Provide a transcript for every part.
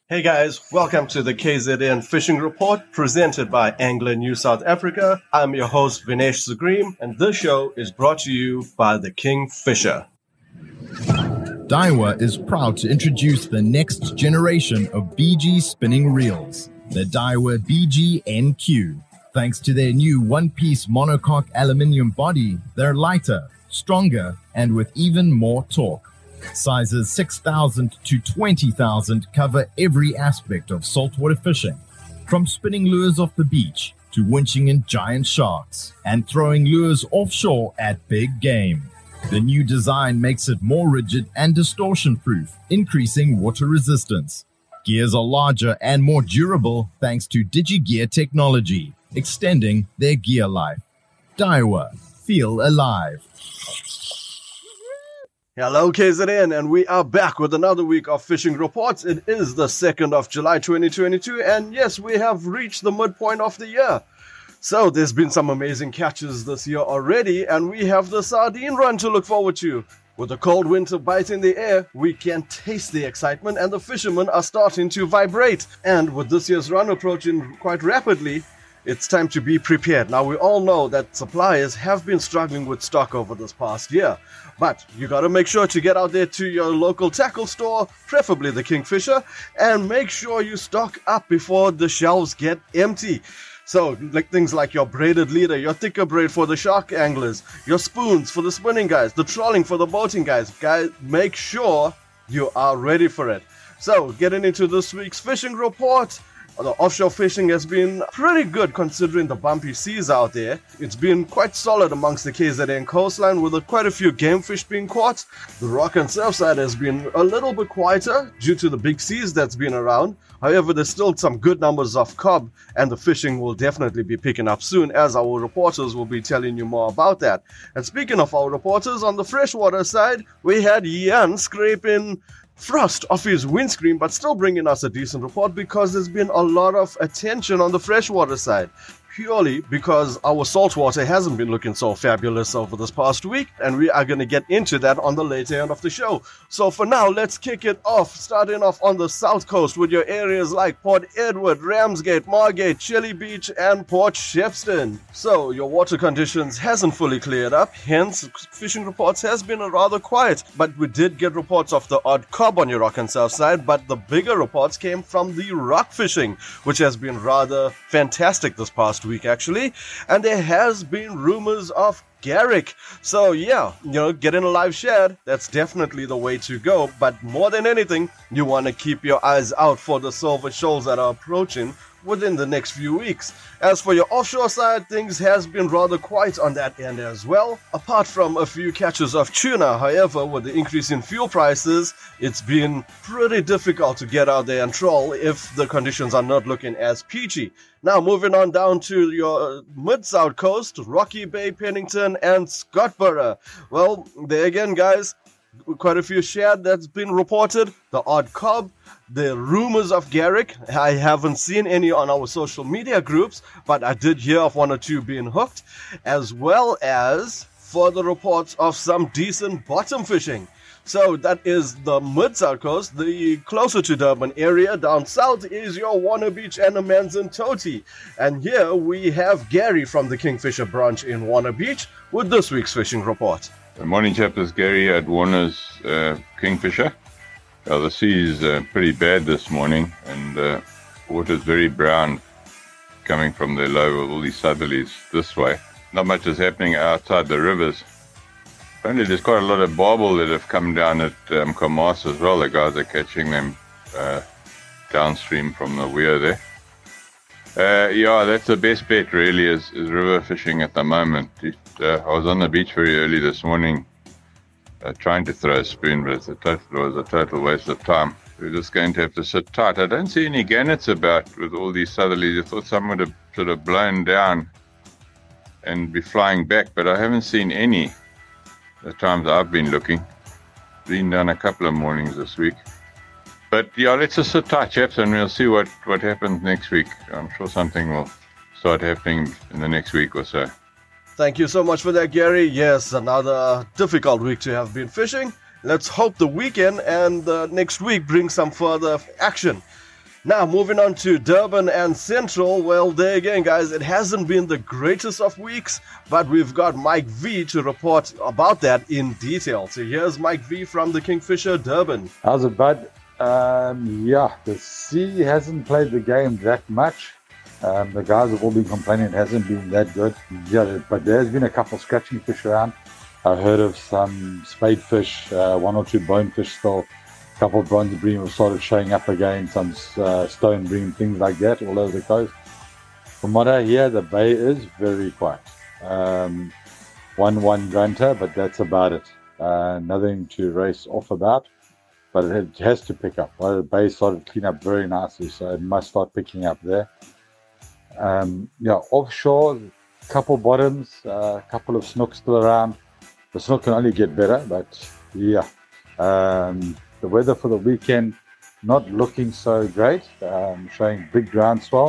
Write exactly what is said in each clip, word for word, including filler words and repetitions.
Hey guys, welcome to the K Z N Fishing Report presented by Angler New South Africa. I'm your host Vinesh Zagreem, and this show is brought to you by the Kingfisher. Daiwa is proud to introduce the next generation of B G spinning reels, the Daiwa B G N Q. Thanks to their new one-piece monocoque aluminium body, they're lighter, stronger, and with even more torque. Sizes six thousand to twenty thousand cover every aspect of saltwater fishing, from spinning lures off the beach to winching in giant sharks and throwing lures offshore at big game. The new design makes it more rigid and distortion-proof, increasing water resistance. Gears are larger and more durable thanks to DigiGear technology, extending their gear life. Daiwa, feel alive. Hello K Z N, and we are back with another week of fishing reports. It is the second of July twenty twenty-two, and yes, we have reached the midpoint of the year. So there's been some amazing catches this year already, and we have the sardine run to look forward to. With the cold winter bite in the air, we can taste the excitement and the fishermen are starting to vibrate. And with this year's run approaching quite rapidly, it's time to be prepared. Now, we all know that suppliers have been struggling with stock over this past year, but you got to make sure to get out there to your local tackle store, preferably the Kingfisher, and make sure you stock up before the shelves get empty. So, like things like your braided leader, your thicker braid for the shark anglers, your spoons for the spinning guys, the trolling for the boating guys. Guys, make sure you are ready for it. So, getting into this week's fishing report. The offshore fishing has been pretty good considering the bumpy seas out there. It's been quite solid amongst the K Z N coastline with a, quite a few game fish being caught. The rock and surf side has been a little bit quieter due to the big seas that's been around. However, there's still some good numbers of cob, and the fishing will definitely be picking up soon, as our reporters will be telling you more about that. And speaking of our reporters, on the freshwater side, we had Jan scraping frost off his windscreen, but still bringing us a decent report because there's been a lot of attention on the freshwater side, purely because our saltwater hasn't been looking so fabulous over this past week, and we are going to get into that on the later end of the show. So for now, let's kick it off, starting off on the south coast with your areas like Port Edward, Ramsgate, Margate, Chile Beach, and Port Shepstone. So your water conditions hasn't fully cleared up, hence fishing reports has been rather quiet, but we did get reports of the odd cob on your rock and surf side, but the bigger reports came from the rock fishing, which has been rather fantastic this past week actually, and there has been rumors of Garrick. So yeah, you know, getting a live shad, that's definitely the way to go, but more than anything, you want to keep your eyes out for the silver shoals that are approaching within the next few weeks. As for your offshore side, things has been rather quiet on that end as well, apart from a few catches of tuna. However, with the increase in fuel prices, it's been pretty difficult to get out there and troll if the conditions are not looking as peachy. Now, moving on down to your mid-south coast, Rocky Bay, Pennington, and Scottsboro. Well, there again, guys, quite a few shad that's been reported, the odd cob, the rumors of Garrick. I haven't seen any on our social media groups, but I did hear of one or two being hooked, as well as further reports of some decent bottom fishing. So that is the mid-south coast. The closer to Durban area down south is your Warner Beach and Amanzimtoti. And here we have Gary from the Kingfisher branch in Warner Beach with this week's fishing report. Good morning, chap. This is Gary at Warner's uh, Kingfisher. Well, the sea is uh, pretty bad this morning, and uh, water's very brown coming from the low of all these southerlies this way. Not much is happening outside the rivers. Apparently there's quite a lot of barbel that have come down at um, Kamas as well. The guys are catching them uh, downstream from the weir there. Uh, yeah, that's the best bet really, is, is river fishing at the moment. It, uh, I was on the beach very early this morning uh, trying to throw a spoon, but it's a total, it was a total waste of time. We're just going to have to sit tight. I don't see any gannets about with all these southerlies. I thought some would have sort of blown down and be flying back, but I haven't seen any the times I've been looking. Been down a couple of mornings this week. But yeah, let's just sit tight, chaps, and we'll see what, what happens next week. I'm sure something will start happening in the next week or so. Thank you so much for that, Gary. Yes, another difficult week to have been fishing. Let's hope the weekend and uh, next week bring some further action. Now, moving on to Durban and Central. Well, there again, guys, it hasn't been the greatest of weeks, but we've got Mike V to report about that in detail. So here's Mike V from the Kingfisher Durban. How's it, bud? Um, yeah, the sea hasn't played the game that much. Um, the guys have all been complaining it hasn't been that good. Yeah, but there's been a couple scratching fish around. I heard of some spadefish, uh, one or two bonefish still. A couple of bronze bream have started showing up again, some uh, stone bream, things like that all over the coast. From what I hear, the bay is very quiet. Um, one one grunter, but that's about it. Uh, nothing to race off about, but it has to pick up. Well, the bay started to clean up very nicely, so it must start picking up there. Um, yeah, offshore, couple bottoms, a uh, couple of snooks still around. The snook can only get better, but yeah. Um, The weather for the weekend not looking so great, um, showing big groundswell.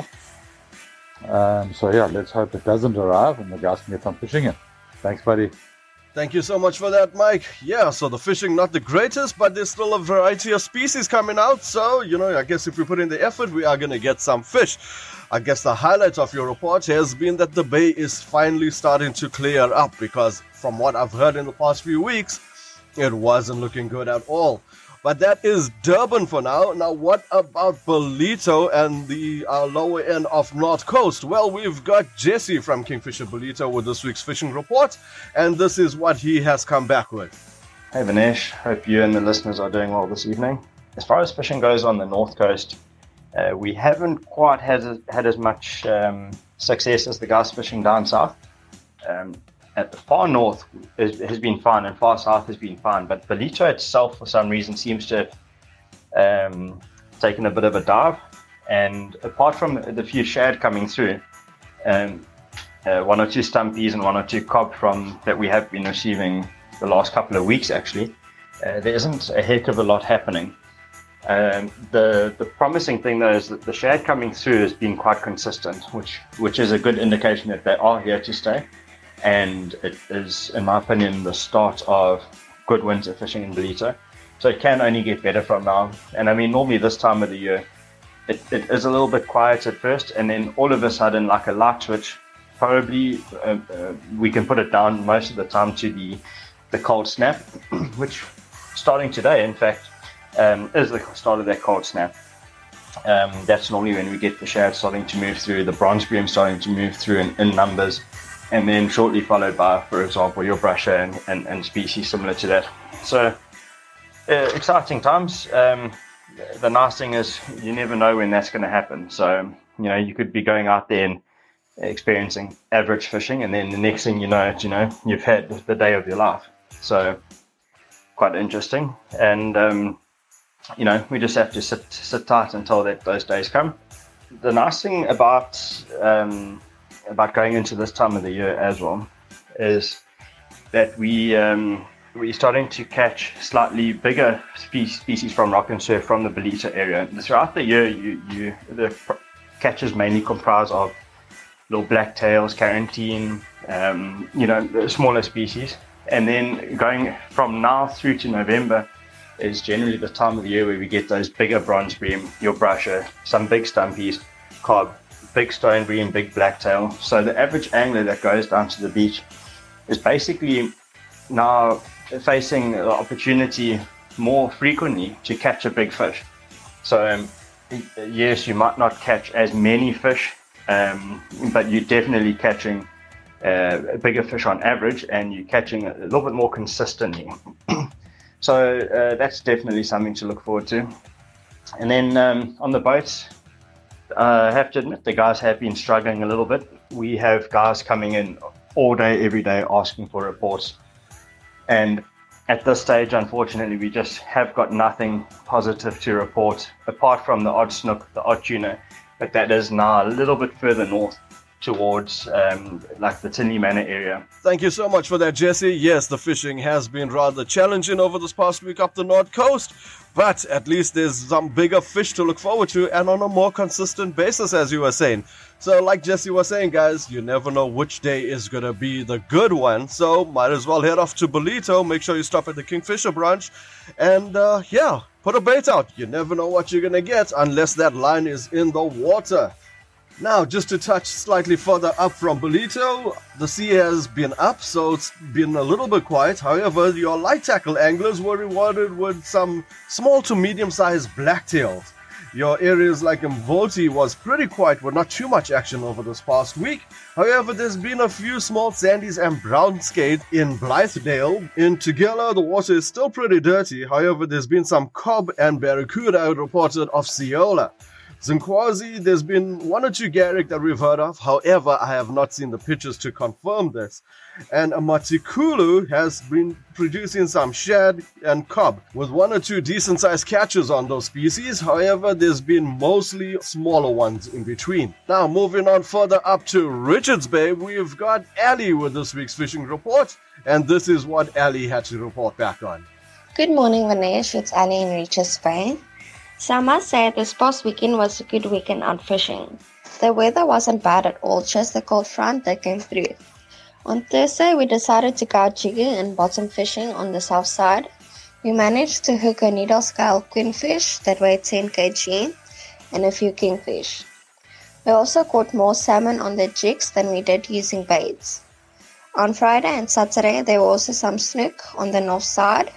Um, so yeah, let's hope it doesn't arrive and the guys can get some fishing in. Thanks, buddy. Thank you so much for that, Mike. Yeah, so the fishing not the greatest, but there's still a variety of species coming out. So, you know, I guess if we put in the effort, we are going to get some fish. I guess the highlight of your report has been that the bay is finally starting to clear up, because from what I've heard in the past few weeks, it wasn't looking good at all. But that is Durban for now. Now, what about Ballito and the uh, lower end of North Coast? Well, we've got Jesse from Kingfisher Ballito with this week's fishing report, and this is what he has come back with. Hey Vinesh, hope you and the listeners are doing well this evening. As far as fishing goes on the North Coast, uh, we haven't quite had, had as much um, success as the guys fishing down south. Um, At the far north is, has been fine, and far south has been fine, but Ballito itself, for some reason, seems to have um, taken a bit of a dive. And apart from the few shad coming through, um, uh, one or two stumpies and one or two cob from that we have been receiving the last couple of weeks, actually, uh, there isn't a heck of a lot happening. Um, the the promising thing though is that the shad coming through has been quite consistent, which which is a good indication that they are here to stay. And it is, in my opinion, the start of good winter fishing in Ballito. So it can only get better from now. And I mean, normally this time of the year, it, it is a little bit quiet at first, and then all of a sudden, like a light switch, probably uh, uh, we can put it down most of the time to the, the cold snap, which starting today, in fact, um, is the start of that cold snap. Um, that's normally when we get the shad starting to move through, the bronze bream starting to move through in, in numbers. And then shortly followed by, for example, your brusher and, and, and species similar to that. So, uh, exciting times. Um, the nice thing is you never know when that's going to happen. So, you know, you could be going out there and experiencing average fishing, and then the next thing you know, you know, you've had the day of your life. So, quite interesting. And, um, you know, we just have to sit, sit tight until that those days come. The nice thing about... Um, about going into this time of the year as well is that we um, we're starting to catch slightly bigger spe- species from rock and surf from the Ballito area. Throughout the year, you, you the catches mainly comprise of little blacktails, carantine, um, you know, the smaller species. And then going from now through to November is generally the time of the year where we get those bigger bronze bream, your brusher, some big stumpies, cob, big stone bream, big blacktail. So the average angler that goes down to the beach is basically now facing the opportunity more frequently to catch a big fish. So um, yes, you might not catch as many fish, um, but you're definitely catching uh, a bigger fish on average, and you're catching a little bit more consistently. So uh, that's definitely something to look forward to. And then um, on the boats, Uh, I have to admit, the guys have been struggling a little bit. We have guys coming in all day, every day, asking for reports. And at this stage, unfortunately, we just have got nothing positive to report, apart from the odd snook, the odd tuna. But that is now a little bit further north towards um, like the Tinley Manor area. Thank you so much for that, Jesse. Yes, the fishing has been rather challenging over this past week up the North Coast, but at least there's some bigger fish to look forward to, and on a more consistent basis, as you were saying. So like Jesse was saying, guys, you never know which day is going to be the good one, so might as well head off to Ballito. Make sure you stop at the Kingfisher branch, and uh, yeah, put a bait out. You never know what you're going to get unless that line is in the water. Now, just to touch slightly further up from Ballito, the sea has been up, so it's been a little bit quiet. However, your light tackle anglers were rewarded with some small to medium-sized blacktails. Your areas like Mvoti was pretty quiet with not too much action over this past week. However, there's been a few small sandies and brown skate in Blythedale. In Tugela, the water is still pretty dirty. However, there's been some cob and barracuda reported off Ciola. Zinkwazi, there's been one or two Garrick that we've heard of. However, I have not seen the pictures to confirm this. And Amatikulu has been producing some shad and cob with one or two decent sized catches on those species. However, there's been mostly smaller ones in between. Now, moving on further up to Richards Bay, we've got Ali with this week's fishing report. And this is what Ali had to report back on. Good morning, Vinesh. It's Ali in Richards Bay. So I must say this past weekend was a good weekend out fishing. The weather wasn't bad at all, just the cold front that came through. On Thursday, we decided to go out jigging and bottom fishing on the south side. We managed to hook a needle scale queenfish that weighed ten kilograms and a few kingfish. We also caught more salmon on the jigs than we did using baits. On Friday and Saturday, there were also some snook on the north side.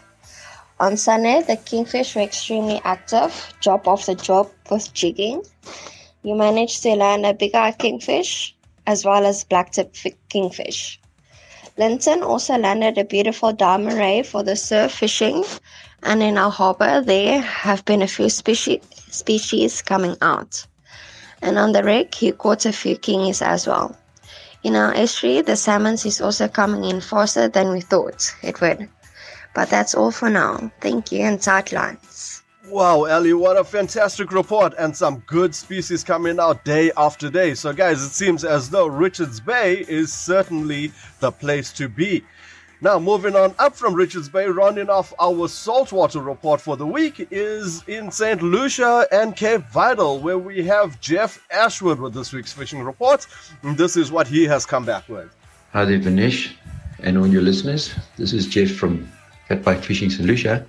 On Sunday, the kingfish were extremely active, job after job with jigging. You managed to land a big-eye kingfish as well as black-tip kingfish. Linton also landed a beautiful diamond ray for the surf fishing, and in our harbour there have been a few species species coming out. And on the wreck, he caught a few kingies as well. In our estuary, the salmons is also coming in faster than we thought it would. But that's all for now. Thank you and tight lines. Wow, Ellie, what a fantastic report and some good species coming out day after day. So guys, it seems as though Richards Bay is certainly the place to be. Now, moving on up from Richards Bay, rounding off our saltwater report for the week is in Saint Lucia and Cape Vidal, where we have Jeff Ashwood with this week's fishing report. And this is what he has come back with. Hi there, Vinesh, and all your listeners. This is Jeff from Fat Pike Fishing Saint Lucia.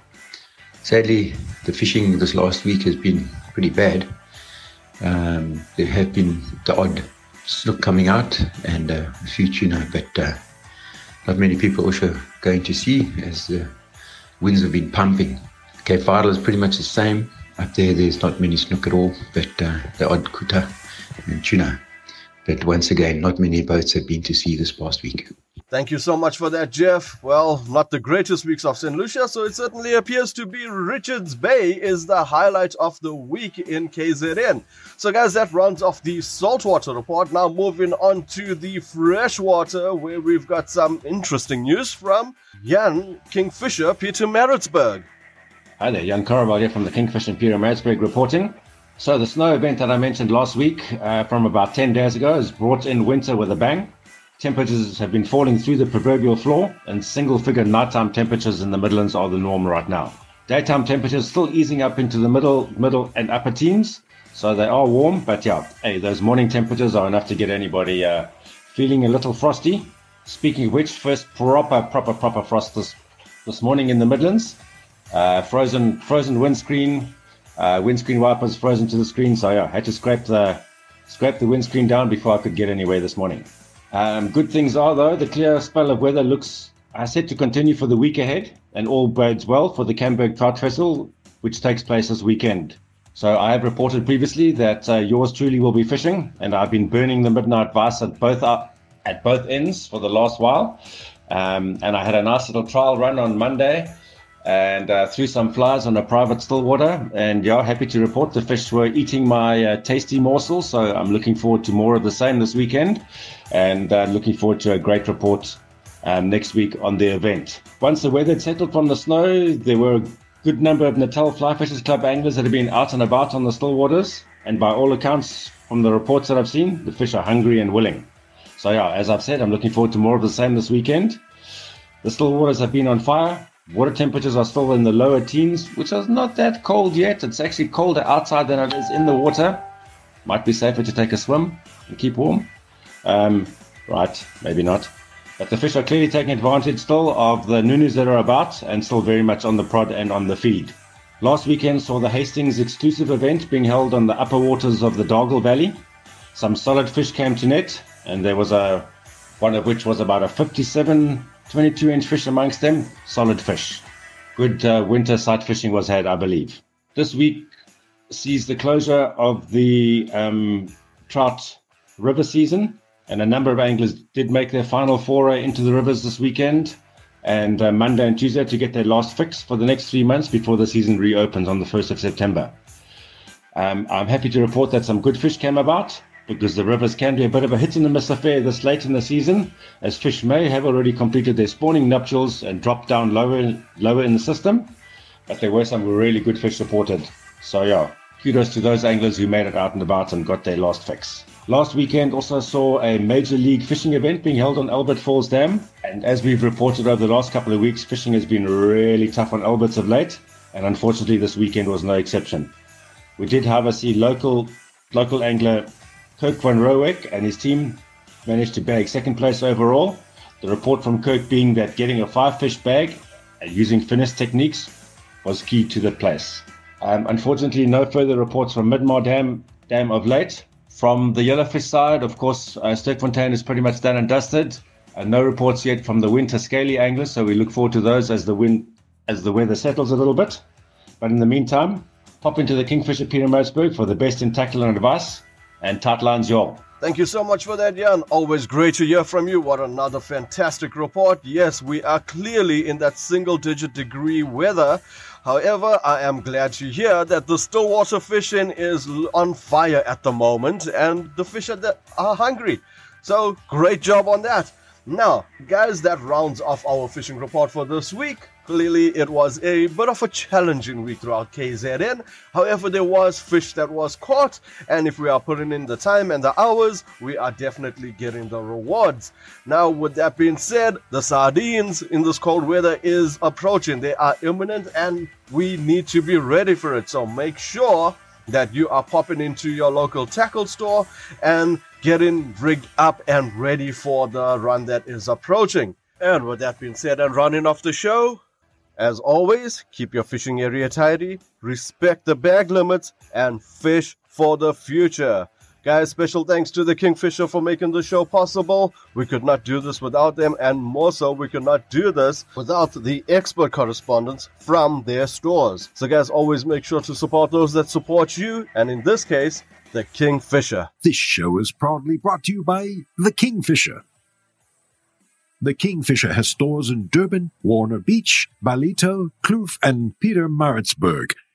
Sadly, the fishing this last week has been pretty bad. Um, there have been the odd snook coming out and uh, a few tuna, but uh, not many people also going to sea as the winds have been pumping. Cape Vidal is pretty much the same. Up there, there's not many snook at all, but uh, the odd kuta and tuna. But once again, not many boats have been to sea this past week. Thank you so much for that, Jeff. Well, not the greatest weeks of Saint Lucia, so it certainly appears to be Richards Bay is the highlight of the week in K Z N. So guys, that rounds off the saltwater report. Now moving on to the freshwater, where we've got some interesting news from Jan Kingfisher Pietermaritzburg. Hi there, Jan Karabal here from the Kingfisher Pietermaritzburg reporting. So the snow event that I mentioned last week uh, from about ten days ago has brought in winter with a bang. Temperatures have been falling through the proverbial floor, and single-figure nighttime temperatures in the Midlands are the norm right now. Daytime temperatures still easing up into the middle, middle and upper teens, so they are warm, but yeah, hey, those morning temperatures are enough to get anybody uh, feeling a little frosty. Speaking of which, first proper, proper, proper frost this, this morning in the Midlands. Uh, frozen, frozen windscreen, uh, windscreen wipers frozen to the screen, so yeah, I had to scrape the, scrape the windscreen down before I could get anywhere this morning. Um, good things are, though, the clear spell of weather looks uh, set to continue for the week ahead, and all bodes well for the Camberg Trout Festival, which takes place this weekend. So I have reported previously that uh, yours truly will be fishing, and I've been burning the midnight vice at both uh, at both ends for the last while. Um, and I had a nice little trial run on Monday, and uh, threw some flies on a private stillwater. And yeah, happy to report the fish were eating my uh, tasty morsels. So I'm looking forward to more of the same this weekend, and uh, looking forward to a great report um, next week on the event. Once the weather had settled from the snow, there were a good number of Natal Fly Fishers Club anglers that have been out and about on the still waters. And by all accounts, from the reports that I've seen, the fish are hungry and willing. So yeah, as I've said, I'm looking forward to more of the same this weekend. The still waters have been on fire. Water temperatures are still in the lower teens, which is not that cold yet. It's actually colder outside than it is in the water. Might be safer to take a swim and keep warm. Um, right, maybe not. But the fish are clearly taking advantage still of the nunus that are about, and still very much on the prod and on the feed. Last weekend saw the Hastings exclusive event being held on the upper waters of the Dargle Valley. Some solid fish came to net, and there was a one of which was about a fifty-seven twenty-two inch fish amongst them. Solid fish. Good uh, winter sight fishing was had, I believe. This week sees the closure of the um, trout river season, and a number of anglers did make their final foray into the rivers this weekend, and uh, Monday and Tuesday to get their last fix for the next three months before the season reopens on the first of September. Um, I'm happy to report that some good fish came about, because the rivers can be a bit of a hit and miss affair this late in the season, as fish may have already completed their spawning nuptials and dropped down lower lower in the system, but there were some really good fish reported. So yeah, kudos to those anglers who made it out and about and got their last fix. Last weekend also saw a major league fishing event being held on Albert Falls Dam, and as we've reported over the last couple of weeks, fishing has been really tough on Alberts of late, and unfortunately this weekend was no exception. We did, however, see local local angler Kirk van Roeck and his team managed to bag second place overall. The report from Kirk being that getting a five fish bag and using finesse techniques was key to the place. Um, unfortunately, no further reports from Midmar Dam, Dam of late. From the yellowfish side, of course, uh, Sterkfontein is pretty much done and dusted. Uh, no reports yet from the winter scaly anglers, so we look forward to those as the wind, as the weather settles a little bit. But in the meantime, pop into the Kingfisher Pietermaritzburg for the best in tackle and advice. And tight lines, y'all. Thank you so much for that, Jan. Always great to hear from you. What another fantastic report. Yes, we are clearly in that single-digit degree weather. However, I am glad to hear that the stillwater fishing is on fire at the moment, and the fish are, are hungry. So, great job on that. Now, guys, that rounds off our fishing report for this week. Clearly, it was a bit of a challenging week throughout K Z N. However, there was fish that was caught, and if we are putting in the time and the hours, we are definitely getting the rewards. Now, with that being said, the sardines in this cold weather is approaching. They are imminent, and we need to be ready for it. So make sure that you are popping into your local tackle store and getting rigged up and ready for the run that is approaching. And with that being said and running off the show, as always, keep your fishing area tidy, respect the bag limits, and fish for the future. Guys, special thanks to the Kingfisher for making the show possible. We could not do this without them, and more so, we could not do this without the expert correspondents from their stores. So guys, always make sure to support those that support you, and in this case, the Kingfisher. This show is proudly brought to you by the Kingfisher. The Kingfisher has stores in Durban, Warner Beach, Ballito, Kloof, and Pietermaritzburg.